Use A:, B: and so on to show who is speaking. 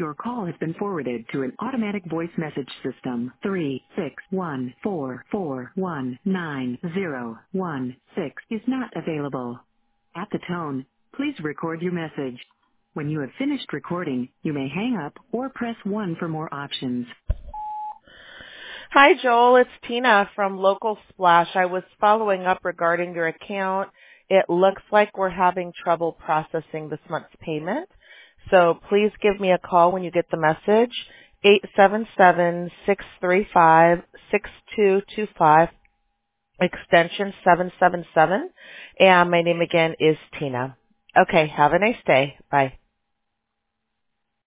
A: Your call has been forwarded to an automatic voice message system. 36144190016 is not available. At the tone, please record your message. When you have finished recording, you may hang up or press 1 for more options.
B: Hi, Joel. It's Tina from Local Splash. I was following up regarding your account. It looks like we're having trouble processing this month's payment. So please give me a call when you get the message, 877-635-6225, extension 777. And my name again is Tina. Okay, have a nice day. Bye.